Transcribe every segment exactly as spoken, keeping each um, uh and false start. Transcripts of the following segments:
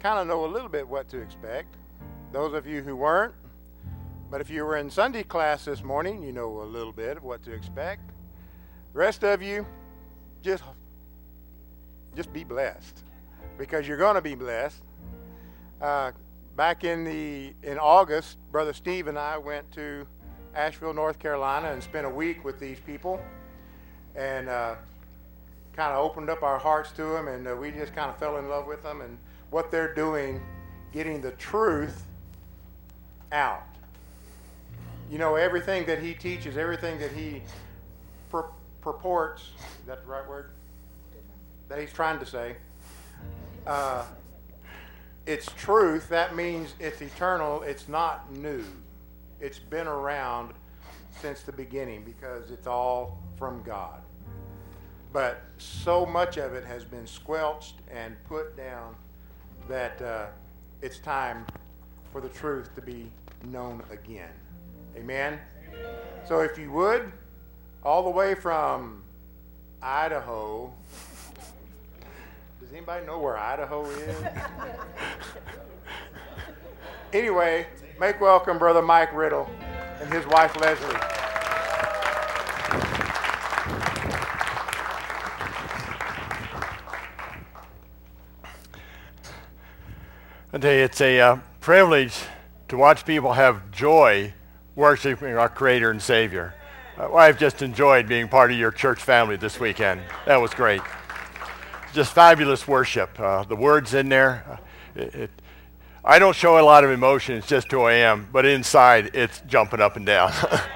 kind of know a little bit what to expect. Those of you who weren't, but if you were in Sunday class this morning, you know a little bit of what to expect. The rest of you, just, just be blessed, because you're going to be blessed. Uh, back in the in August, Brother Steve and I went to Asheville, North Carolina, and spent a week with these people, and uh, kind of opened up our hearts to them, and uh, we just kind of fell in love with them and what they're doing, getting the truth out. You know, everything that he teaches, everything that he pur- purports, is that the right word? That he's trying to say. Uh, it's truth. That means it's eternal. It's not new. It's been around since the beginning because it's all from God. But so much of it has been squelched and put down that uh, it's time for the truth to be known again. Amen? Amen? So if you would, all the way from Idaho. Does anybody know where Idaho is? Anyway, make welcome Brother Mike Riddle and his wife Leslie. I tell you, it's a uh, privilege to watch people have joy worshiping our Creator and Savior. Uh, well, I've just enjoyed being part of your church family this weekend. That was great. Just fabulous worship. Uh, the words in there. Uh, it, it, I don't show a lot of emotion. It's just who I am. But inside, it's jumping up and down.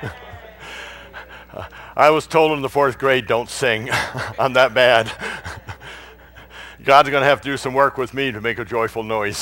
uh, I was told in the fourth grade, don't sing. I'm that bad. God's going to have to do some work with me to make a joyful noise.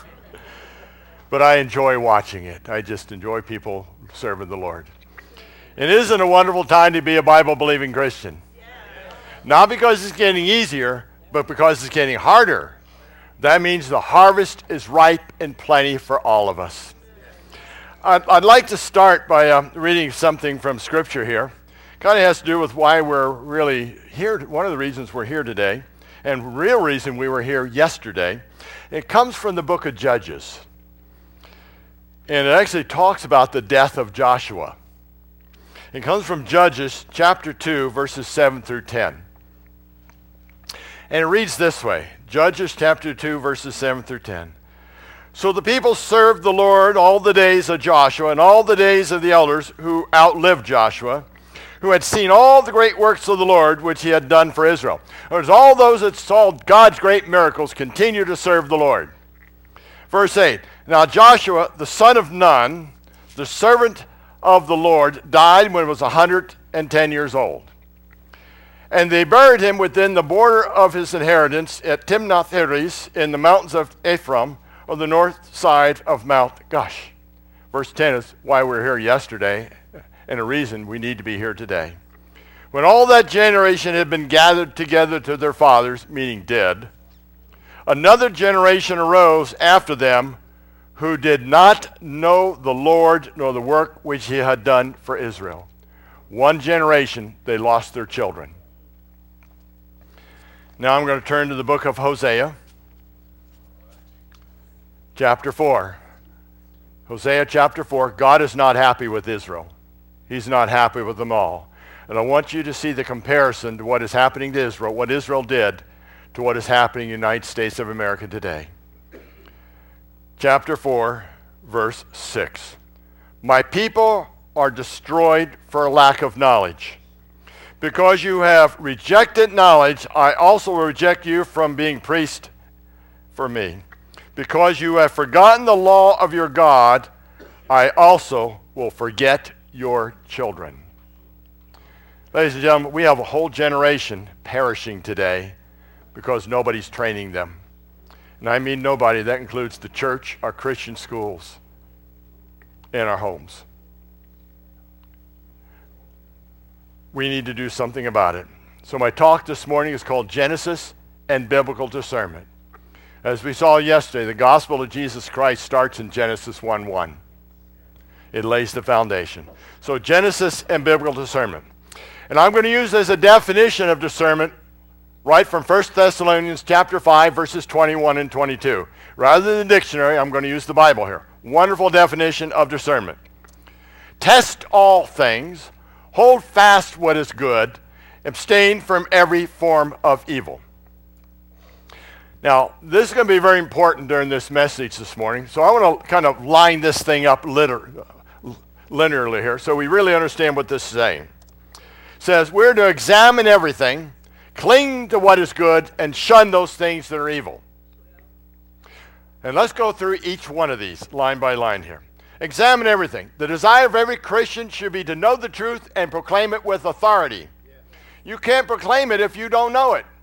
But I enjoy watching it. I just enjoy people serving the Lord. And isn't it a wonderful time to be a Bible-believing Christian? Yeah. Not because it's getting easier, but because it's getting harder. That means the harvest is ripe and plenty for all of us. I'd, I'd like to start by uh, reading something from Scripture here. Kind of has to do with why we're really here. One of the reasons we're here today, and real reason we were here yesterday. It comes from the book of Judges. And it actually talks about the death of Joshua. It comes from Judges chapter two, verses seven through ten. And it reads this way, Judges chapter two, verses seven through ten. So the people served the Lord all the days of Joshua and all the days of the elders who outlived Joshua, who had seen all the great works of the Lord which he had done for Israel. As all those that saw God's great miracles continue to serve the Lord. Verse eight, now Joshua, the son of Nun, the servant of the Lord, died when he was one hundred ten years old. And they buried him within the border of his inheritance at Timnath-Heres in the mountains of Ephraim, on the north side of Mount Gush. Verse ten is why we were here yesterday, and a reason we need to be here today. When all that generation had been gathered together to their fathers, meaning dead, another generation arose after them who did not know the Lord nor the work which he had done for Israel. One generation, they lost their children. Now I'm going to turn to the book of Hosea, chapter four. Hosea chapter four, God is not happy with Israel. He's not happy with them all. And I want you to see the comparison to what is happening to Israel, what Israel did, to what is happening in the United States of America today. Chapter four, verse six. My people are destroyed for lack of knowledge. Because you have rejected knowledge, I also will reject you from being priest for me. Because you have forgotten the law of your God, I also will forget your children. Ladies and gentlemen, we have a whole generation perishing today because nobody's training them. And I mean nobody. That includes the church, our Christian schools, and our homes. We need to do something about it. So my talk this morning is called Genesis and Biblical Discernment. As we saw yesterday, the gospel of Jesus Christ starts in Genesis one one. It lays the foundation. So Genesis and biblical discernment. And I'm going to use as a definition of discernment right from First Thessalonians chapter five, verses twenty-one and twenty-two. Rather than the dictionary, I'm going to use the Bible here. Wonderful definition of discernment. Test all things, hold fast what is good, abstain from every form of evil. Now, this is going to be very important during this message this morning, so I want to kind of line this thing up liter- linearly here so we really understand what this is saying. It says, we're to examine everything, cling to what is good, and shun those things that are evil. And let's go through each one of these line by line here. Examine everything. The desire of every Christian should be to know the truth and proclaim it with authority. You can't proclaim it if you don't know it.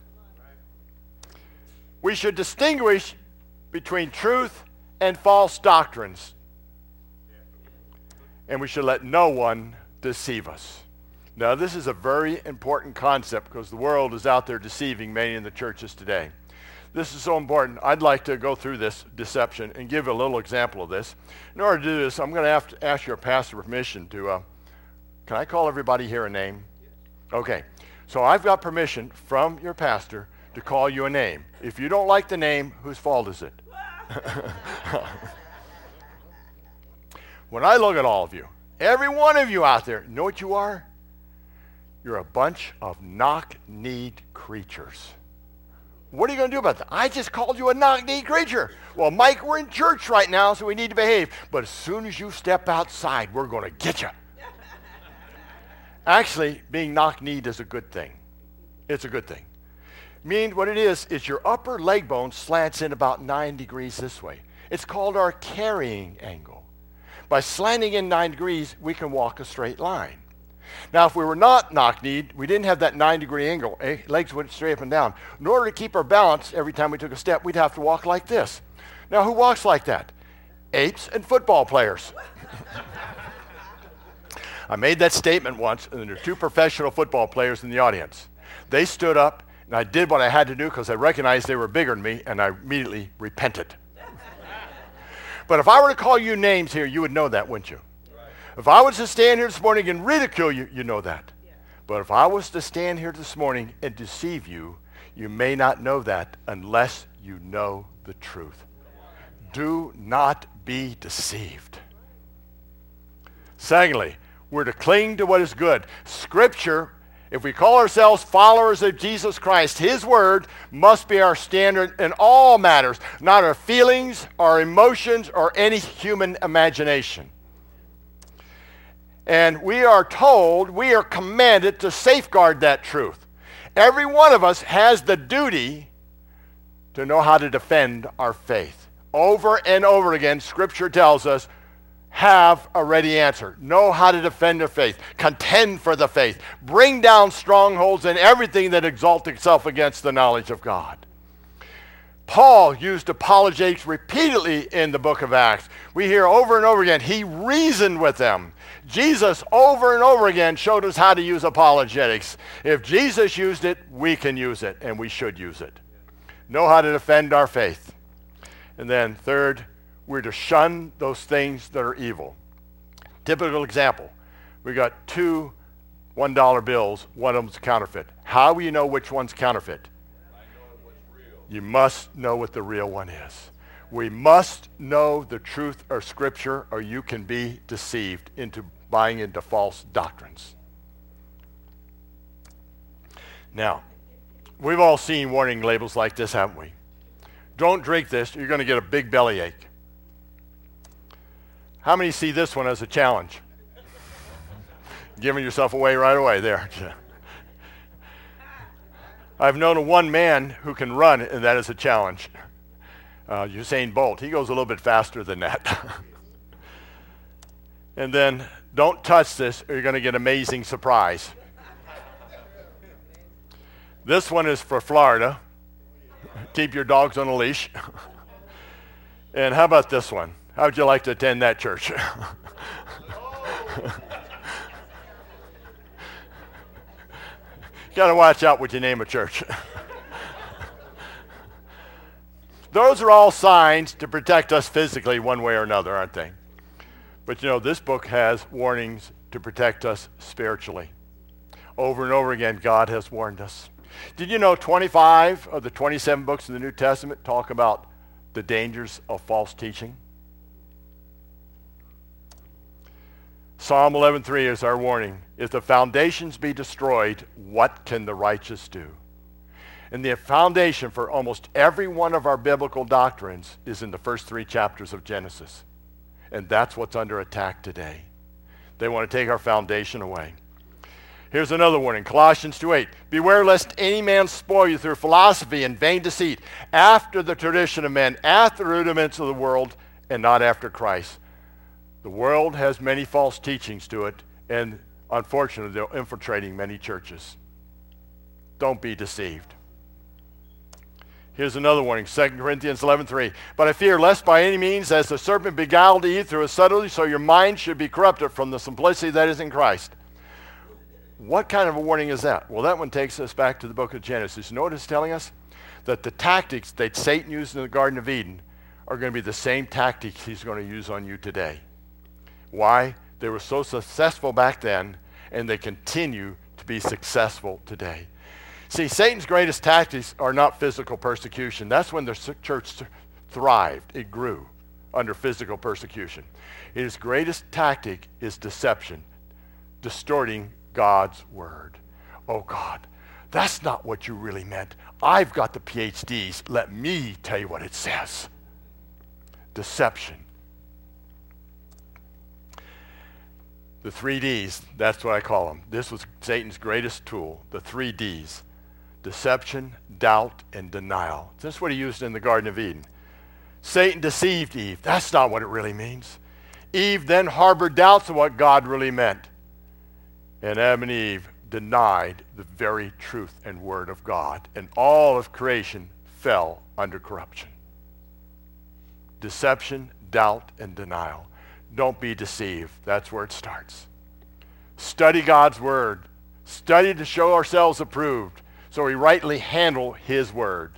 We should distinguish between truth and false doctrines. And we should let no one deceive us. Now, this is a very important concept because the world is out there deceiving many in the churches today. This is so important. I'd like to go through this deception and give a little example of this. In order to do this, I'm going to have to ask your pastor permission to, uh, can I call everybody here a name? Okay. So I've got permission from your pastor to call you a name. If you don't like the name, whose fault is it? When I look at all of you, every one of you out there, you know what you are? You're a bunch of knock-kneed creatures. What are you going to do about that? I just called you a knock-kneed creature. Well, Mike, we're in church right now, so we need to behave. But as soon as you step outside, we're going to get you. Actually, being knock-kneed is a good thing. It's a good thing. Means what it is, is your upper leg bone slants in about nine degrees this way. It's called our carrying angle. By slanting in nine degrees, we can walk a straight line. Now, if we were not knock-kneed, we didn't have that nine degree angle, eh? Legs went straight up and down. In order to keep our balance every time we took a step, we'd have to walk like this. Now, who walks like that? Apes and football players. I made that statement once, and there were two professional football players in the audience. They stood up, and I did what I had to do because I recognized they were bigger than me, and I immediately repented. But if I were to call you names here, you would know that, wouldn't you? If I was to stand here this morning and ridicule you, you know that. Yeah. But if I was to stand here this morning and deceive you, you may not know that unless you know the truth. Do not be deceived. Secondly, we're to cling to what is good. Scripture, if we call ourselves followers of Jesus Christ, His Word must be our standard in all matters, not our feelings, our emotions, or any human imagination. And we are told, we are commanded to safeguard that truth. Every one of us has the duty to know how to defend our faith. Over and over again, Scripture tells us, have a ready answer. Know how to defend your faith. Contend for the faith. Bring down strongholds and everything that exalts itself against the knowledge of God. Paul used apologetics repeatedly in the book of Acts. We hear over and over again, he reasoned with them. Jesus over and over again showed us how to use apologetics. If Jesus used it, we can use it, and we should use it. Know how to defend our faith. And then third, we're to shun those things that are evil. Typical example, we got two one dollar bills, one of them's counterfeit. How will you know which one's counterfeit? I know what's real. You must know what the real one is. We must know the truth of Scripture, or you can be deceived into buying into false doctrines. Now, we've all seen warning labels like this, haven't we? Don't drink this, you're going to get a big bellyache. How many see this one as a challenge? Giving yourself away right away there. I've known of one man who can run, and that is a challenge. Uh, Usain Bolt. He goes a little bit faster than that. And then, don't touch this or you're going to get an amazing surprise. This one is for Florida. Keep your dogs on a leash. And how about this one? How would you like to attend that church? Got to watch out what you name a church. Those are all signs to protect us physically one way or another, aren't they? But you know, this book has warnings to protect us spiritually. Over and over again, God has warned us. Did you know twenty-five of the twenty-seven books of the New Testament talk about the dangers of false teaching? Psalm eleven three is our warning. If the foundations be destroyed, what can the righteous do? And the foundation for almost every one of our biblical doctrines is in the first three chapters of Genesis. And that's what's under attack today. They want to take our foundation away. Here's another warning, Colossians two eight. Beware lest any man spoil you through philosophy and vain deceit, after the tradition of men, after the rudiments of the world, and not after Christ. The world has many false teachings to it, and unfortunately, they're infiltrating many churches. Don't be deceived. Here's another warning, Second Corinthians eleven three. But I fear lest by any means, as the serpent beguiled Eve through his subtlety, so your mind should be corrupted from the simplicity that is in Christ. What kind of a warning is that? Well, that one takes us back to the book of Genesis. You know what it's telling us? That the tactics that Satan used in the Garden of Eden are going to be the same tactics he's going to use on you today. Why? They were so successful back then, and they continue to be successful today. See, Satan's greatest tactics are not physical persecution. That's when the church thrived. It grew under physical persecution. His greatest tactic is deception, distorting God's word. Oh God, that's not what you really meant. I've got the P H Ds. Let me tell you what it says. Deception. The three Ds, that's what I call them. This was Satan's greatest tool, the three Ds. Deception, doubt, and denial. That's what he used in the Garden of Eden. Satan deceived Eve. That's not what it really means. Eve then harbored doubts of what God really meant. And Adam and Eve denied the very truth and word of God. And all of creation fell under corruption. Deception, doubt, and denial. Don't be deceived. That's where it starts. Study God's word. Study to show ourselves approved, so we rightly handle his word.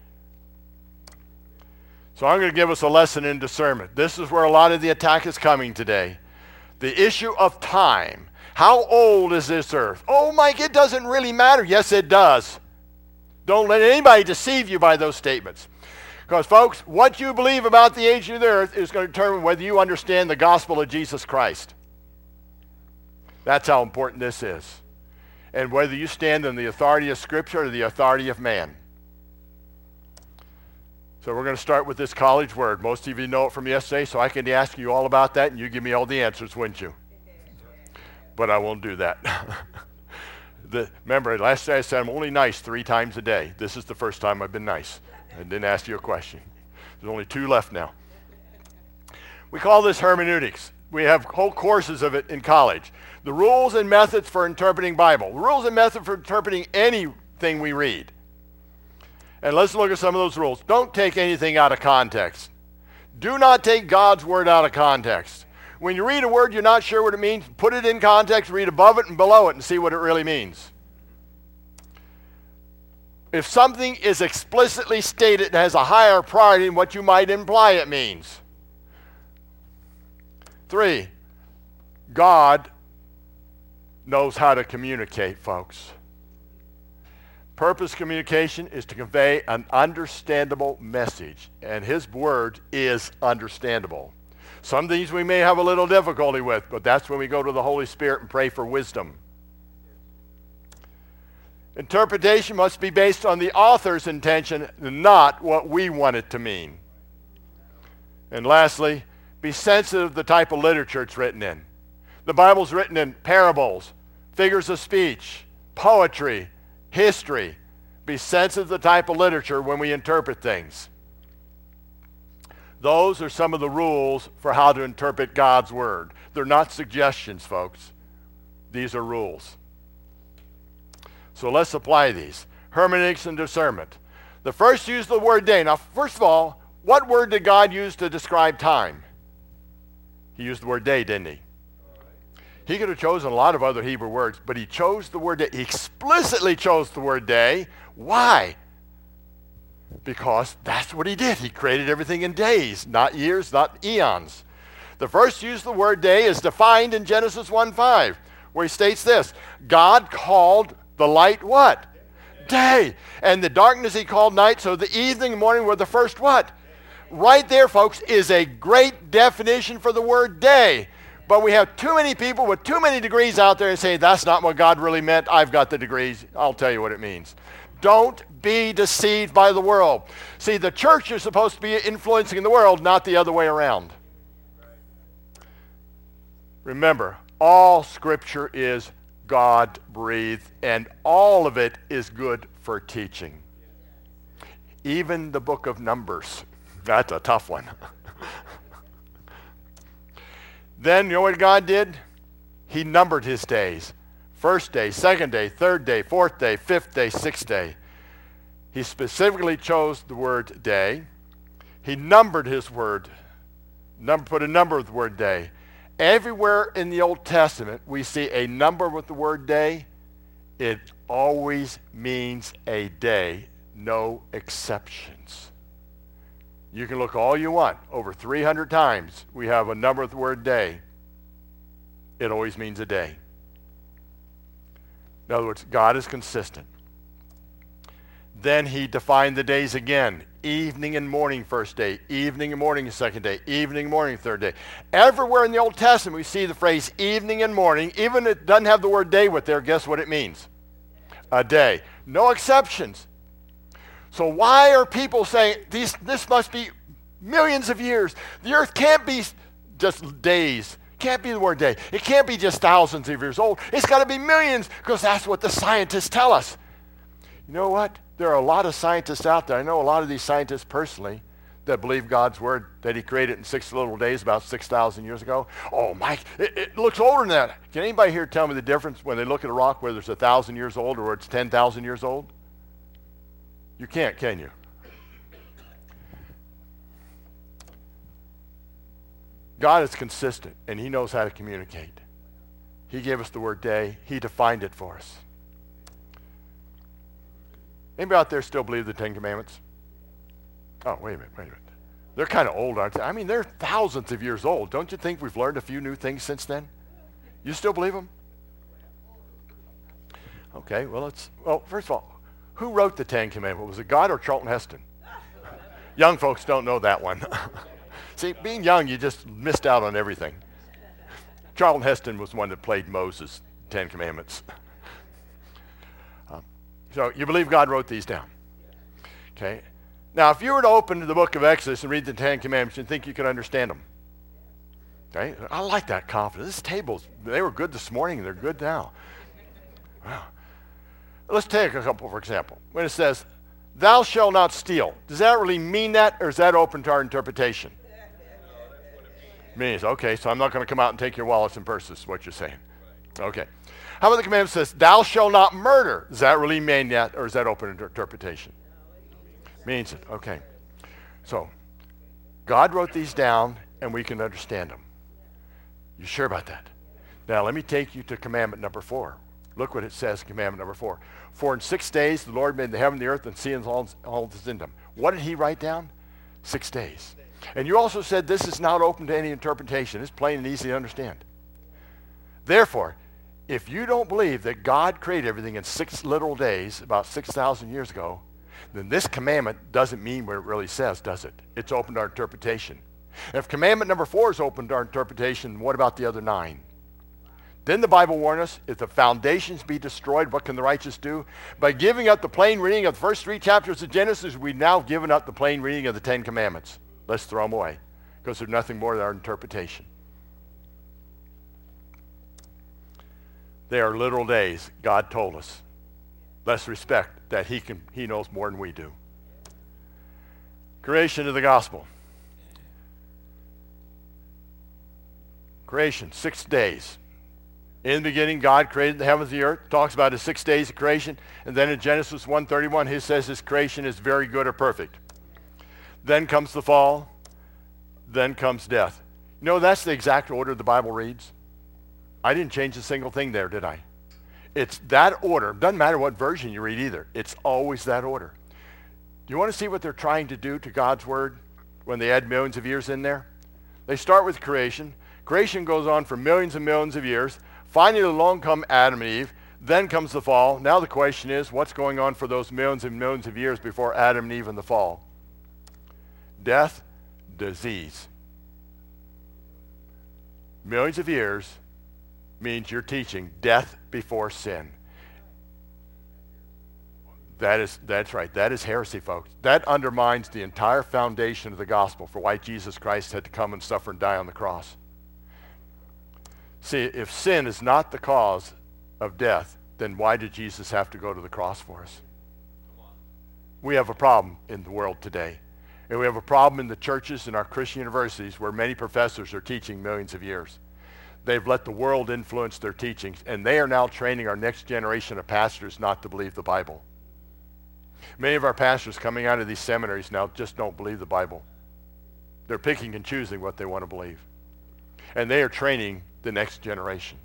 So I'm going to give us a lesson in discernment. This is where a lot of the attack is coming today. The issue of time. How old is this earth? Oh, Mike, it doesn't really matter. Yes, it does. Don't let anybody deceive you by those statements. Because, folks, what you believe about the age of the earth is going to determine whether you understand the gospel of Jesus Christ. That's how important this is. And whether you stand in the authority of Scripture or the authority of man. So we're going to start with this college word. Most of you know it from yesterday, so I can ask you all about that, and you give me all the answers, wouldn't you? But I won't do that. the, remember, last day I said I'm only nice three times a day. This is the first time I've been nice. I didn't ask you a question. There's only two left now. We call this hermeneutics. We have whole courses of it in college. The rules and methods for interpreting Bible. The rules and methods for interpreting anything we read. And let's look at some of those rules. Don't take anything out of context. Do not take God's word out of context. When you read a word you're not sure what it means, put it in context, read above it and below it and see what it really means. If something is explicitly stated and has a higher priority than what you might imply it means. Three, God knows how to communicate, folks. Purpose communication is to convey an understandable message, and his word is understandable. Some things we may have a little difficulty with, but that's when we go to the Holy Spirit and pray for wisdom. Interpretation must be based on the author's intention, not what we want it to mean. And lastly, be sensitive to the type of literature it's written in. The Bible's written in parables, figures of speech, poetry, history. Be sensitive to the type of literature when we interpret things. Those are some of the rules for how to interpret God's word. They're not suggestions, folks. These are rules. So let's apply these. Hermeneutics and discernment. The first use the word day. Now, first of all, what word did God use to describe time? He used the word day, didn't he? He could have chosen a lot of other Hebrew words, but he chose the word day. He explicitly chose the word day. Why? Because that's what he did. He created everything in days, not years, not eons. The first use of the word day is defined in Genesis one five, where he states this: God called the light what? Day. And the darkness he called night, so the evening and morning were the first what? Right there, folks, is a great definition for the word day. But we have too many people with too many degrees out there and say, that's not what God really meant. I've got the degrees. I'll tell you what it means. Don't be deceived by the world. See, the church is supposed to be influencing the world, not the other way around. Remember, all Scripture is God-breathed, and all of it is good for teaching. Even the book of Numbers. That's a tough one. Then, you know what God did? He numbered his days. First day, second day, third day, fourth day, fifth day, sixth day. He specifically chose the word day. He numbered his word, number, put a number with the word day. Everywhere in the Old Testament we see a number with the word day. It always means a day, no exceptions. You can look all you want. Over three hundred times we have a number with the word day. It always means a day. In other words, God is consistent. Then he defined the days again. Evening and morning first day, evening and morning second day, evening and morning third day. Everywhere in the Old Testament we see the phrase evening and morning. Even if it doesn't have the word day with there, guess what it means? A day. No exceptions. So why are people saying these, this must be millions of years? The earth can't be just days. Can't be the word day. It can't be just thousands of years old. It's got to be millions, because that's what the scientists tell us. You know what? There are a lot of scientists out there. I know a lot of these scientists personally that believe God's word, that he created in six little days about six thousand years ago. Oh, Mike, it, it looks older than that. Can anybody here tell me the difference when they look at a rock, whether it's one thousand years old or it's ten thousand years old? You can't, can you? God is consistent, and he knows how to communicate. He gave us the word day. He defined it for us. Anybody out there still believe the Ten Commandments? Oh, wait a minute, wait a minute. They're kind of old, aren't they? I mean, they're thousands of years old. Don't you think we've learned a few new things since then? You still believe them? Okay, well, it's, well, first of all, who wrote the Ten Commandments? Was it God or Charlton Heston? Young folks don't know that one. See, being young, you just missed out on everything. Charlton Heston was one that played Moses' Ten Commandments. um, so you believe God wrote these down. Okay. Now, if you were to open to the book of Exodus and read the Ten Commandments, you think you could understand them. Okay. I like that confidence. This tables, they were good this morning, and they're good now. Wow. Let's take a couple, for example. When it says, thou shalt not steal, does that really mean that, or is that open to our interpretation? It means, okay, so I'm not going to come out and take your wallets and purses, is what you're saying. Okay. How about the commandment says, thou shalt not murder? Does that really mean that, or is that open to interpretation? Means it, okay. So, God wrote these down, and we can understand them. You sure about that? Now, let me take you to commandment number four. Look what it says, commandment number four. For in six days the Lord made the heaven, the earth, and sea, and all, all that's in them. What did he write down? Six days. And you also said this is not open to any interpretation. It's plain and easy to understand. Therefore, if you don't believe that God created everything in six literal days, about six thousand years ago, then this commandment doesn't mean what it really says, does it? It's open to our interpretation. If commandment number four is open to our interpretation, what about the other nine? Didn't the Bible warn us, if the foundations be destroyed, what can the righteous do? By giving up the plain reading of the first three chapters of Genesis, we've now given up the plain reading of the Ten Commandments. Let's throw them away, because they're nothing more than our interpretation. They are literal days, God told us. Let's respect that he can, he knows more than we do. Creation of the gospel. Creation, six days. In the beginning, God created the heavens and the earth. Talks about his six days of creation. And then in Genesis one thirty-one, he says his creation is very good or perfect. Then comes the fall. Then comes death. You know, that's the exact order the Bible reads. I didn't change a single thing there, did I? It's that order. Doesn't matter what version you read either. It's always that order. Do you want to see what they're trying to do to God's word when they add millions of years in there? They start with creation. Creation goes on for millions and millions of years. Finally, along come Adam and Eve. Then comes the fall. Now the question is, what's going on for those millions and millions of years before Adam and Eve and the fall? Death, disease. Millions of years means you're teaching death before sin. That is, that's right. That is heresy, folks. That undermines the entire foundation of the gospel for why Jesus Christ had to come and suffer and die on the cross. See, if sin is not the cause of death, then why did Jesus have to go to the cross for us? We have a problem in the world today. And we have a problem in the churches and our Christian universities where many professors are teaching millions of years. They've let the world influence their teachings, and they are now training our next generation of pastors not to believe the Bible. Many of our pastors coming out of these seminaries now just don't believe the Bible. They're picking and choosing what they want to believe. And they are training the next generation.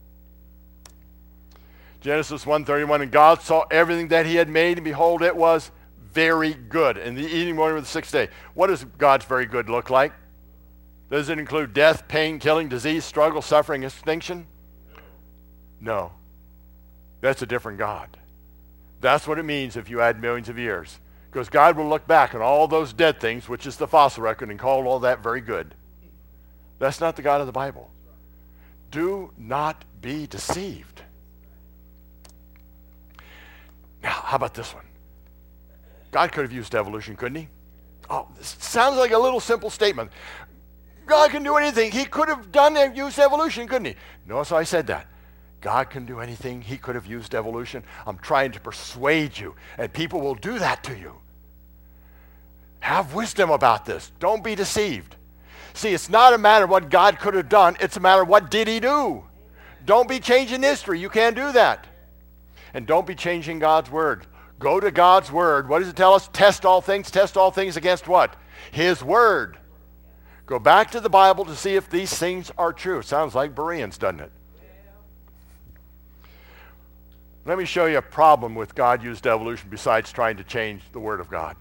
Genesis one thirty-one, and God saw everything that he had made, and behold, it was very good. And the evening morning of the sixth day. What does God's very good look like? Does it include death, pain, killing, disease, struggle, suffering, extinction? No. That's a different God. That's what it means if you add millions of years. Because God will look back on all those dead things, which is the fossil record, and call all that very good. That's not the God of the Bible. Do not be deceived. Now, how about this one? God could have used evolution, couldn't he? Oh, this sounds like a little simple statement. God can do anything. He could have done used evolution, couldn't he? Notice I said that. God can do anything. He could have used evolution. I'm trying to persuade you, and people will do that to you. Have wisdom about this. Don't be deceived. See, it's not a matter of what God could have done. It's a matter of what did he do. Don't be changing history. You can't do that. And don't be changing God's word. Go to God's word. What does it tell us? Test all things. Test all things against what? His word. Go back to the Bible to see if these things are true. Sounds like Bereans, doesn't it? Let me show you a problem with God used evolution besides trying to change the word of God.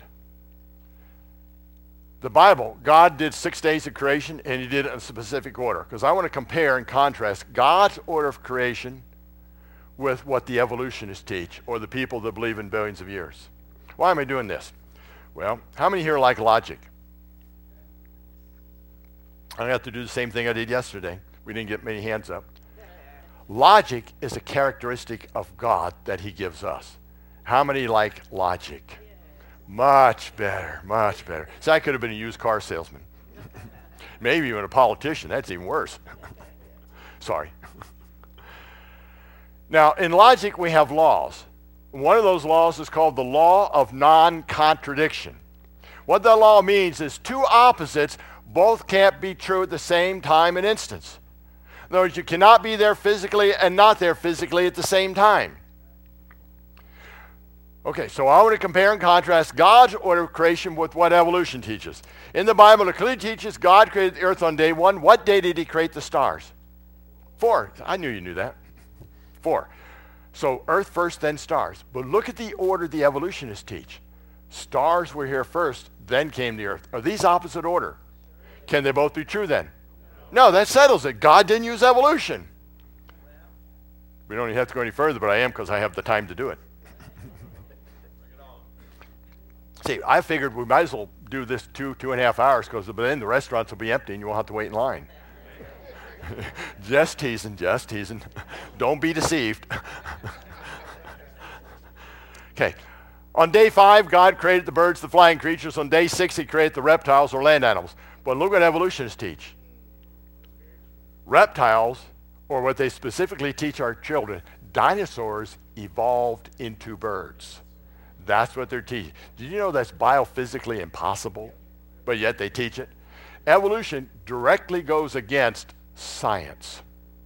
The Bible, God did six days of creation, and he did it in a specific order. Because I want to compare and contrast God's order of creation with what the evolutionists teach, or the people that believe in billions of years. Why am I doing this? Well, how many here like logic? I have to do the same thing I did yesterday. We didn't get many hands up. Logic is a characteristic of God that he gives us. How many like logic? Much better, much better. So I could have been a used car salesman. Maybe even a politician. That's even worse. Sorry. Now, in logic, we have laws. One of those laws is called the law of non-contradiction. What that law means is two opposites both can't be true at the same time and instance. In other words, you cannot be there physically and not there physically at the same time. Okay, so I want to compare and contrast God's order of creation with what evolution teaches. In the Bible, it clearly teaches God created the earth on day one. What day did he create the stars? Four. I knew you knew that. Four. So earth first, then stars. But look at the order the evolutionists teach. Stars were here first, then came the earth. Are these opposite order? Can they both be true then? No, that settles it. God didn't use evolution. We don't even have to go any further, but I am because I have the time to do it. See, I figured we might as well do this two, two and a half hours because then the restaurants will be empty and you won't have to wait in line. Just teasing, just teasing. Don't be deceived. Okay. On day five, God created the birds, the flying creatures. On day six, he created the reptiles or land animals. But look what evolutionists teach. Reptiles, or what they specifically teach our children, dinosaurs evolved into birds. That's what they're teaching. Did you know that's biophysically impossible? But yet they teach it. Evolution directly goes against science.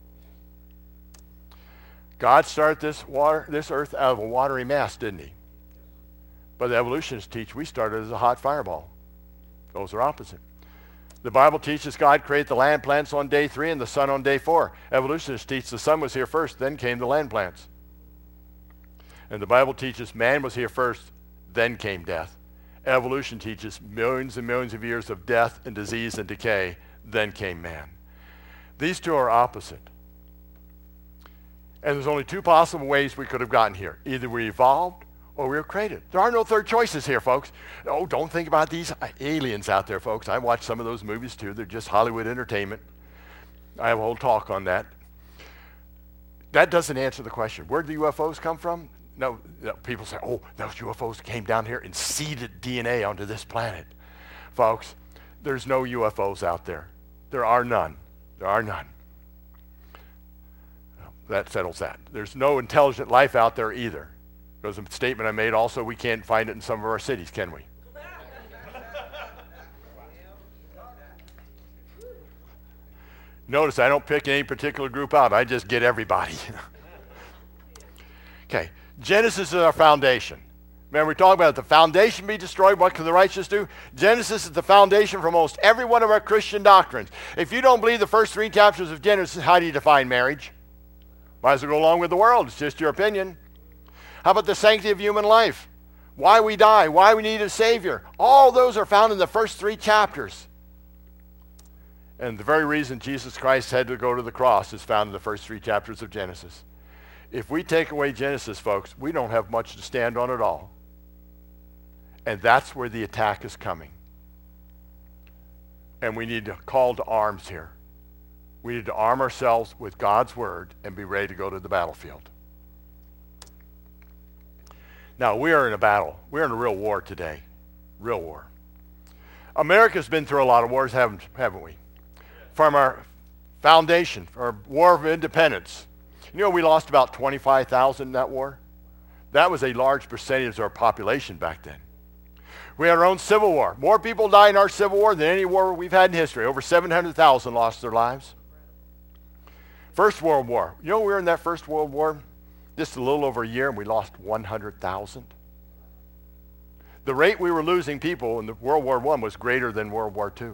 God started this water, this earth out of a watery mass, didn't he? But the evolutionists teach we started as a hot fireball. Those are opposite. The Bible teaches God created the land plants on day three and the sun on day four. Evolutionists teach the sun was here first, then came the land plants. And the Bible teaches man was here first, then came death. Evolution teaches millions and millions of years of death and disease and decay, then came man. These two are opposite. And there's only two possible ways we could have gotten here. Either we evolved or we were created. There are no third choices here, folks. Oh, don't think about these aliens out there, folks. I watch some of those movies too. They're just Hollywood entertainment. I have a whole talk on that. That doesn't answer the question. Where did the U F Os come from? No, no, people say, oh, those U F Os came down here and seeded D N A onto this planet. Folks, there's no U F Os out there. There are none. There are none. That settles that. There's no intelligent life out there either. There's a statement I made also, we can't find it in some of our cities, can we? Notice I don't pick any particular group out. I just get everybody. Okay, Genesis is our foundation. Remember, we talked about it. The foundation be destroyed, what can the righteous do? Genesis is the foundation for almost every one of our Christian doctrines. If you don't believe the first three chapters of Genesis, how do you define marriage? Might as well go along with the world. It's just your opinion. How about the sanctity of human life? Why we die, why we need a Savior. All those are found in the first three chapters. And the very reason Jesus Christ had to go to the cross is found in the first three chapters of Genesis. If we take away Genesis, folks, we don't have much to stand on at all. And that's where the attack is coming. And we need to call to arms here. We need to arm ourselves with God's word and be ready to go to the battlefield. Now, we are in a battle. We're in a real war today. Real war. America's been through a lot of wars, haven't, haven't we? From our foundation, our War of Independence. You know, we lost about twenty-five thousand in that war. That was a large percentage of our population back then. We had our own Civil War. More people died in our Civil War than any war we've had in history. Over seven hundred thousand lost their lives. First World War. You know, we were in that First World War just a little over a year, and we lost one hundred thousand. The rate we were losing people in the World War One was greater than World War Two.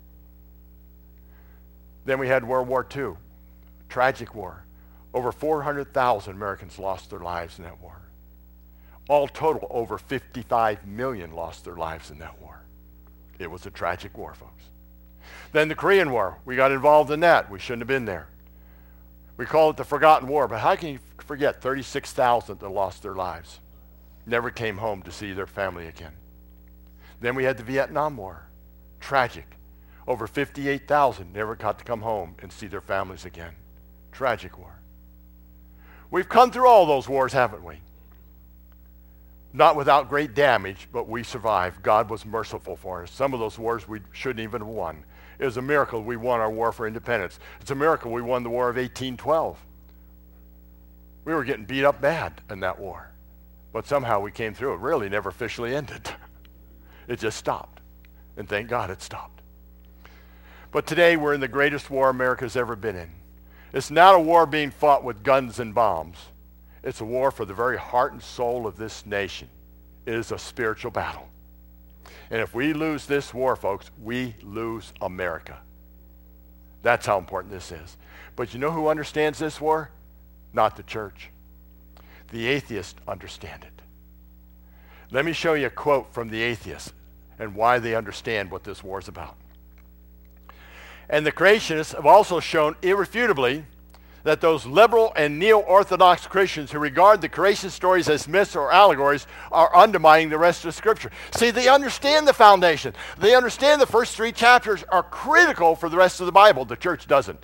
Then we had World War Two, tragic war. Over four hundred thousand Americans lost their lives in that war. All total, over fifty-five million lost their lives in that war. It was a tragic war, folks. Then the Korean War, we got involved in that. We shouldn't have been there. We call it the forgotten war, but how can you forget thirty-six thousand that lost their lives? Never came home to see their family again. Then we had the Vietnam War, tragic. Over fifty-eight thousand never got to come home and see their families again. Tragic war. We've come through all those wars, haven't we? Not without great damage, but we survived. God was merciful for us. Some of those wars we shouldn't even have won. It was a miracle we won our war for independence. It's a miracle we won the War of eighteen twelve. We were getting beat up bad in that war. But somehow we came through. It really never officially ended. It just stopped. And thank God it stopped. But today we're in the greatest war America's ever been in. It's not a war being fought with guns and bombs. It's a war for the very heart and soul of this nation. It is a spiritual battle. And if we lose this war, folks, we lose America. That's how important this is. But you know who understands this war? Not the church. The atheists understand it. Let me show you a quote from the atheists and why they understand what this war is about. And the creationists have also shown irrefutably that those liberal and neo-orthodox Christians who regard the creation stories as myths or allegories are undermining the rest of Scripture. See, they understand the foundation. They understand the first three chapters are critical for the rest of the Bible. The church doesn't.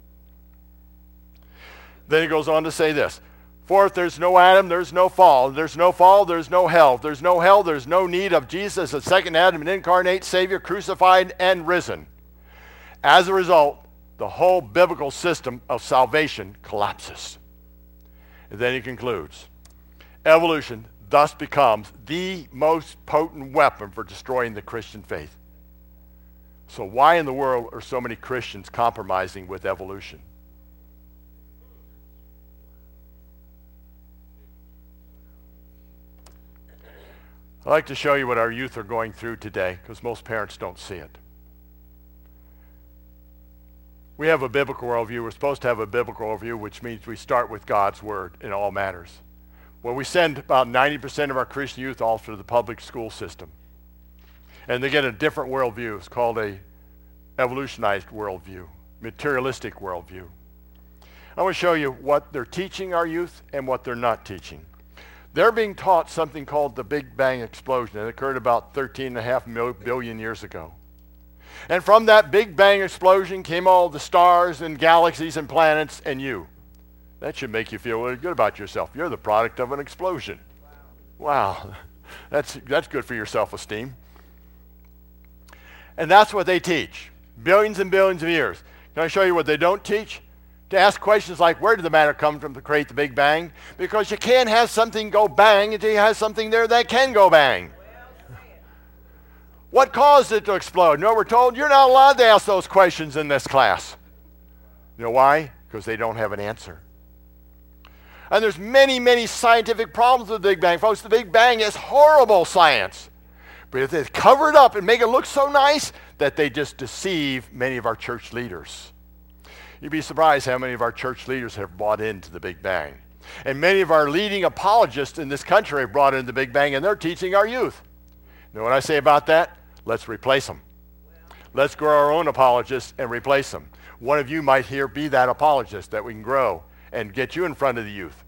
Then he goes on to say this. For if there's no Adam, there's no fall. If there's no fall, there's no hell. If there's no hell, there's no need of Jesus, the second Adam, an incarnate Savior, crucified and risen. As a result, the whole biblical system of salvation collapses. And then he concludes, evolution thus becomes the most potent weapon for destroying the Christian faith. So why in the world are so many Christians compromising with evolution? I'd like to show you what our youth are going through today, because most parents don't see it. We have a biblical worldview. We're supposed to have a biblical worldview, which means we start with God's word in all matters. Well, we send about ninety percent of our Christian youth all through the public school system. And they get a different worldview. It's called a evolutionized worldview, materialistic worldview. I want to show you what they're teaching our youth and what they're not teaching. They're being taught something called the Big Bang explosion. It occurred about thirteen and a half billion years ago. And from that Big Bang explosion came all the stars and galaxies and planets and you. That should make you feel really good about yourself. You're the product of an explosion. Wow. Wow. That's, that's good for your self-esteem. And that's what they teach. Billions and billions of years. Can I show you what they don't teach? To ask questions like, where did the matter come from to create the Big Bang? Because you can't have something go bang until you have something there that can go bang. What caused it to explode? No, we're told you're not allowed to ask those questions in this class. You know why? Because they don't have an answer. And there's many, many scientific problems with the Big Bang. Folks, the Big Bang is horrible science. But if they cover it up and make it look so nice that they just deceive many of our church leaders. You'd be surprised how many of our church leaders have bought into the Big Bang. And many of our leading apologists in this country have brought in the Big Bang, and they're teaching our youth. You know what I say about that? Let's replace them. Let's grow our own apologists and replace them. One of you might here be that apologist that we can grow and get you in front of the youth.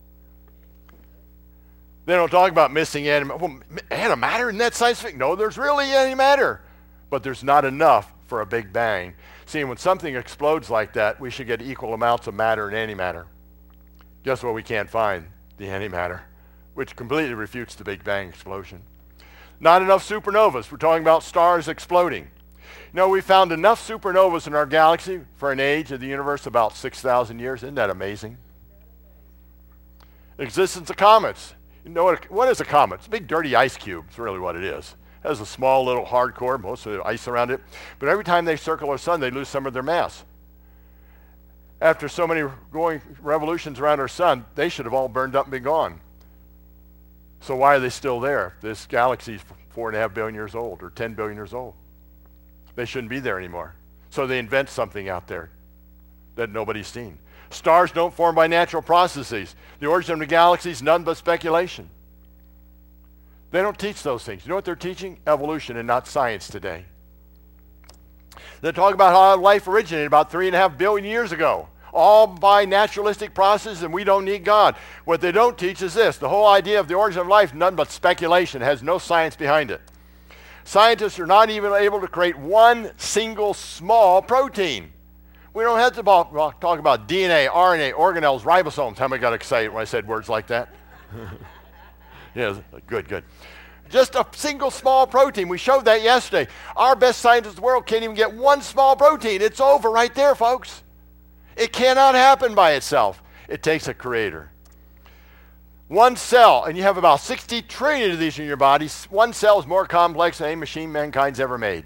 They don't talk about missing antimatter. Well, antimatter, isn't that science fiction? No, there's really antimatter. But there's not enough for a Big Bang. See, when something explodes like that, we should get equal amounts of matter and antimatter. Guess what we can't find? The antimatter, which completely refutes the Big Bang explosion. Not enough supernovas. We're talking about stars exploding. You know, we found enough supernovas in our galaxy for an age of the universe about six thousand years. Isn't that amazing? Existence of comets. You know what, what is a comet? It's a big dirty ice cube. It's really what it is. It has a small little hard core, most of the ice around it. But every time they circle our sun, they lose some of their mass. After so many going revolutions around our sun, they should have all burned up and been gone. So why are they still there? This galaxy is four and a half billion years old or ten billion years old. They shouldn't be there anymore. So they invent something out there that nobody's seen. Stars don't form by natural processes. The origin of the galaxy is none but speculation. They don't teach those things. You know what they're teaching? Evolution and not science today. They talk about how life originated about three and a half billion years ago, all by naturalistic processes, and we don't need God. What they don't teach is this. The whole idea of the origin of life, none but speculation, has no science behind it. Scientists are not even able to create one single small protein. We don't have to talk about D N A, R N A, organelles, ribosomes. How many got excited when I said words like that? Yeah, good, good. Just a single small protein. We showed that yesterday. Our best scientists in the world can't even get one small protein. It's over right there, folks. It cannot happen by itself. It takes a creator. One cell, and you have about sixty trillion of these in your body. One cell is more complex than any machine mankind's ever made.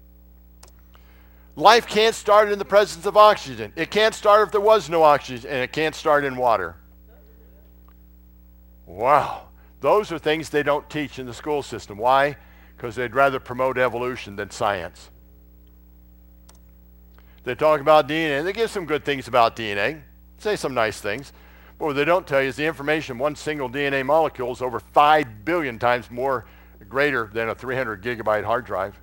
Life can't start in the presence of oxygen. It can't start if there was no oxygen, and it can't start in water. Wow. Those are things they don't teach in the school system. Why? Because they'd rather promote evolution than science. They talk about D N A. They give some good things about D N A. Say some nice things. But what they don't tell you is the information in one single D N A molecule is over five billion times more greater than a three hundred gigabyte hard drive.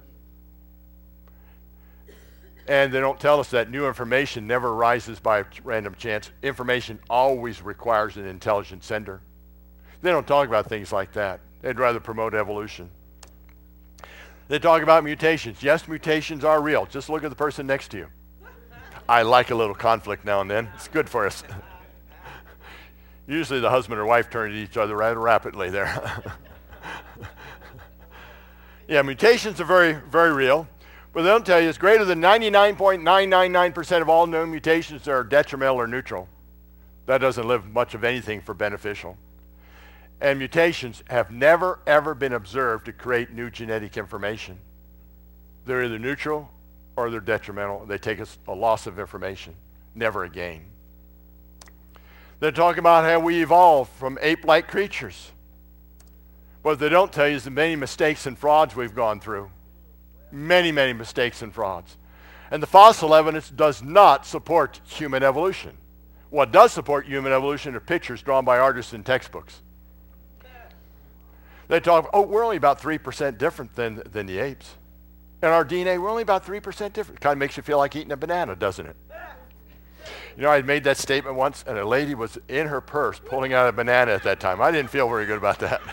And they don't tell us that new information never arises by random chance. Information always requires an intelligent sender. They don't talk about things like that. They'd rather promote evolution. They talk about mutations. Yes, mutations are real. Just look at the person next to you. I like a little conflict now and then. It's good for us. Usually the husband or wife turn to each other rather rapidly there. Yeah, mutations are very, very real. But they don't tell you it's greater than ninety-nine point nine nine nine percent of all known mutations are detrimental or neutral. That doesn't leave much of anything for beneficial. And mutations have never, ever been observed to create new genetic information. They're either neutral or they're detrimental. They take us a loss of information, never a gain. They talk about how we evolved from ape-like creatures. What they don't tell you is the many mistakes and frauds we've gone through. Many, many mistakes and frauds. And the fossil evidence does not support human evolution. What does support human evolution are pictures drawn by artists in textbooks. They talk, oh, we're only about three percent different than, than the apes. In our D N A, we're only about three percent different. Kind of makes you feel like eating a banana, doesn't it? You know, I made that statement once, and a lady was in her purse pulling out a banana at that time. I didn't feel very good about that.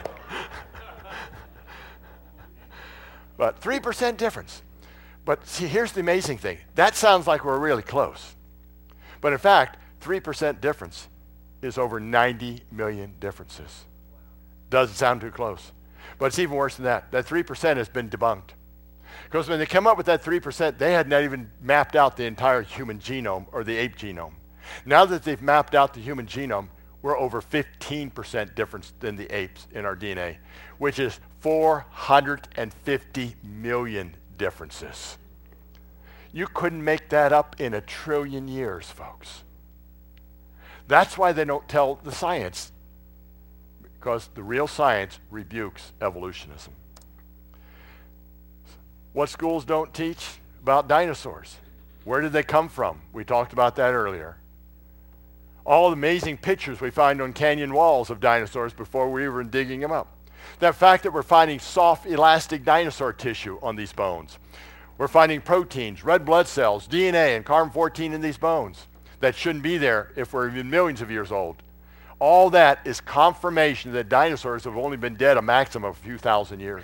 But three percent difference. But see, here's the amazing thing. That sounds like we're really close. But in fact, three percent difference is over ninety million differences. Doesn't sound too close. But it's even worse than that. That three percent has been debunked. Because when they come up with that three percent, they had not even mapped out the entire human genome or the ape genome. Now that they've mapped out the human genome, we're over fifteen percent difference than the apes in our D N A, which is four hundred fifty million differences. You couldn't make that up in a trillion years, folks. That's why they don't tell the science, because the real science rebukes evolutionism. What schools don't teach about dinosaurs? Where did they come from? We talked about that earlier. All the amazing pictures we find on canyon walls of dinosaurs before we were digging them up. That fact that we're finding soft, elastic dinosaur tissue on these bones. We're finding proteins, red blood cells, D N A, and carbon fourteen in these bones that shouldn't be there if we're even millions of years old. All that is confirmation that dinosaurs have only been dead a maximum of a few thousand years.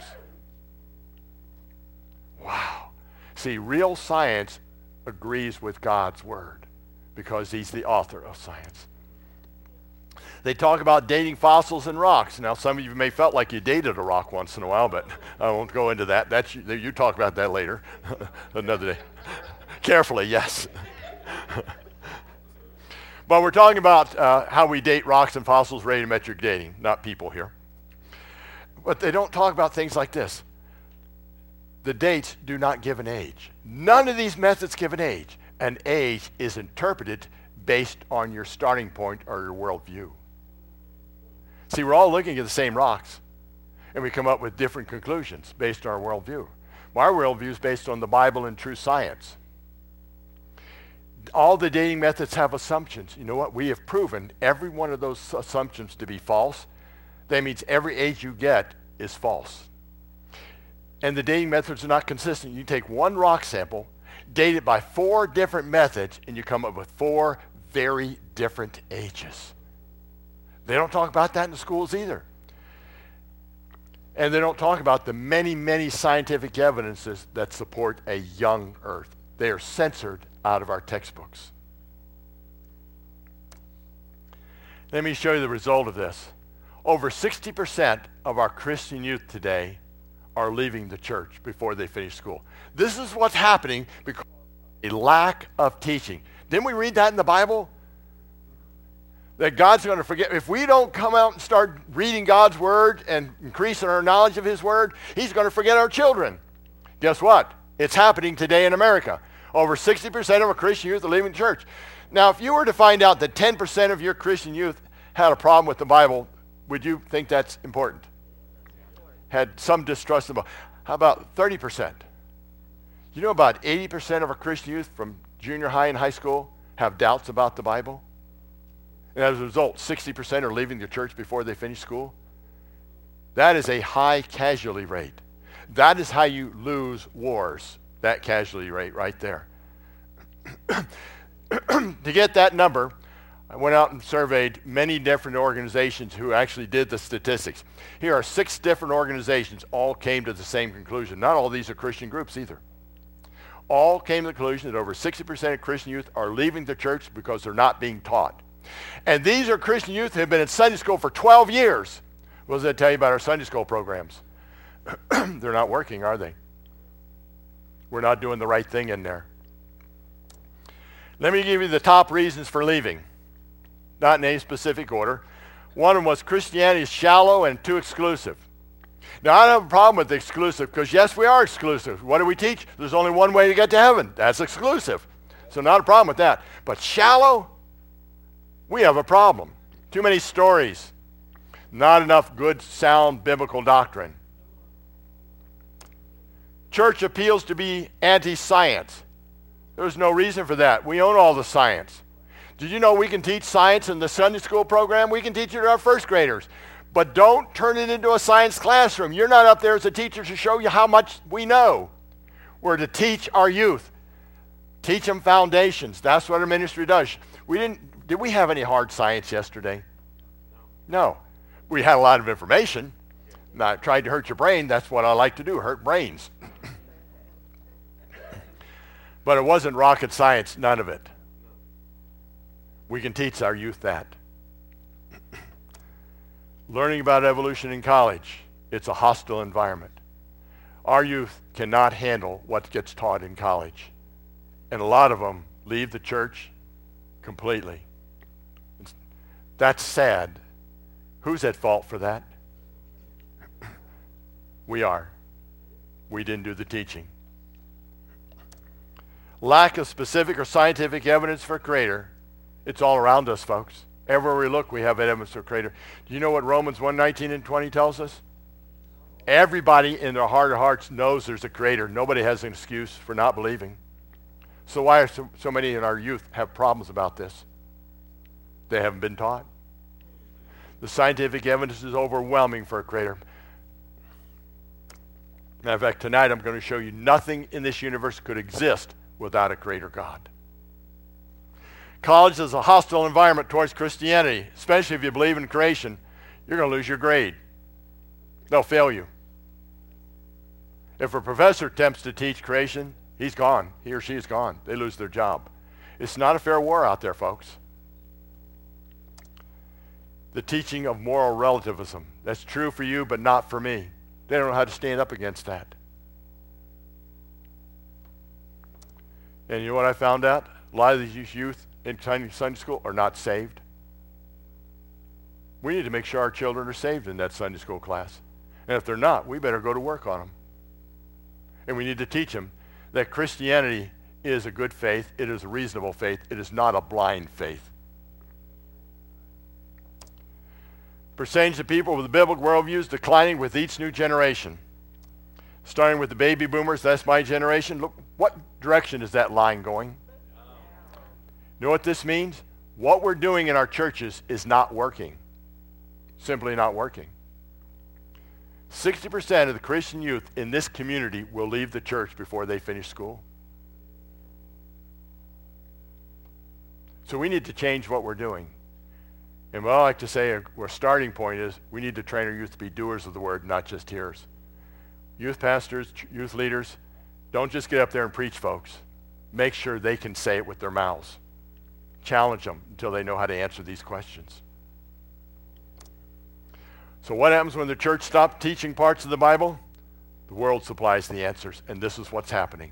Wow. See, real science agrees with God's word because he's the author of science. They talk about dating fossils and rocks. Now, some of you may felt like you dated a rock once in a while, but I won't go into that. That's, you talk about that later, another day. Carefully, yes. But we're talking about uh, how we date rocks and fossils, radiometric dating, not people here. But they don't talk about things like this. The dates do not give an age. None of these methods give an age. An age is interpreted based on your starting point or your worldview. See, we're all looking at the same rocks, and we come up with different conclusions based on our worldview. Well, our worldview is based on the Bible and true science. All the dating methods have assumptions. You know what? We have proven every one of those assumptions to be false. That means every age you get is false. And the dating methods are not consistent. You take one rock sample, date it by four different methods, and you come up with four very different ages. They don't talk about that in the schools either. And they don't talk about the many, many scientific evidences that support a young Earth. They are censored out of our textbooks. Let me show you the result of this. Over sixty percent of our Christian youth today are leaving the church before they finish school. This is what's happening because of a lack of teaching. Didn't we read that in the Bible? That God's going to forget. If we don't come out and start reading God's word and increasing our knowledge of his word, he's going to forget our children. Guess what? It's happening today in America. Over sixty percent of our Christian youth are leaving the church. Now, if you were to find out that ten percent of your Christian youth had a problem with the Bible, would you think that's important? Had some distrust of the Bible. How about thirty percent? You know about eighty percent of our Christian youth from junior high and high school have doubts about the Bible? And as a result, sixty percent are leaving the church before they finish school. That is a high casualty rate. That is how you lose wars, that casualty rate right there. To get that number, I went out and surveyed many different organizations who actually did the statistics. Here are six different organizations, all came to the same conclusion. Not all of these are Christian groups either. All came to the conclusion that over sixty percent of Christian youth are leaving the church because they're not being taught. And these are Christian youth who have been in Sunday school for twelve years. What does that tell you about our Sunday school programs? They're not working, are they? We're not doing the right thing in there. Let me give you the top reasons for leaving. Not in any specific order. One of them was Christianity is shallow and too exclusive. Now, I don't have a problem with exclusive because, yes, we are exclusive. What do we teach? There's only one way to get to heaven. That's exclusive. So not a problem with that. But shallow? We have a problem. Too many stories. Not enough good, sound biblical doctrine. Church appeals to be anti-science. There's no reason for that. We own all the science. Did you know we can teach science in the Sunday school program? We can teach it to our first graders. But don't turn it into a science classroom. You're not up there as a teacher to show you how much we know. We're to teach our youth Teach them foundations. That's what our ministry does. We didn't, did we have any hard science yesterday? No. We had a lot of information. Now, I tried to hurt your brain. That's what I like to do, hurt brains. But it wasn't rocket science, none of it. We can teach our youth that. Learning about evolution in college, it's a hostile environment. Our youth cannot handle what gets taught in college. And a lot of them leave the church completely. That's sad. Who's at fault for that? We are. We didn't do the teaching. Lack of specific or scientific evidence for Creator. It's all around us, folks. Everywhere we look, we have evidence for Creator. Do you know what Romans one nineteen and twenty tells us? Everybody in their heart of hearts knows there's a Creator. Nobody has an excuse for not believing. So why are so, so many in our youth have problems about this? They haven't been taught. The scientific evidence is overwhelming for a Creator. Matter of fact, tonight I'm going to show you nothing in this universe could exist without a Creator God. College is a hostile environment towards Christianity, especially if you believe in creation. You're going to lose your grade. They'll fail you. If a professor attempts to teach creation, he's gone. He or she is gone. They lose their job. It's not a fair war out there, folks. The teaching of moral relativism. That's true for you, but not for me. They don't know how to stand up against that. And you know what I found out? A lot of these youth in Sunday school are not saved. We need to make sure our children are saved in that Sunday school class. And if they're not, we better go to work on them. And we need to teach them that Christianity is a good faith. It is a reasonable faith. It is not a blind faith. Percentage of people with a biblical worldview is declining with each new generation. Starting with the baby boomers, that's my generation. Look, what direction is that line going? You know what this means? What we're doing in our churches is not working. Simply not working. sixty percent of the Christian youth in this community will leave the church before they finish school. So we need to change what we're doing. And what I like to say, our starting point is we need to train our youth to be doers of the word, not just hearers. Youth pastors, youth leaders, don't just get up there and preach, folks. Make sure they can say it with their mouths. Challenge them until they know how to answer these questions. So what happens when the church stops teaching parts of the Bible? The world supplies the answers, and this is what's happening.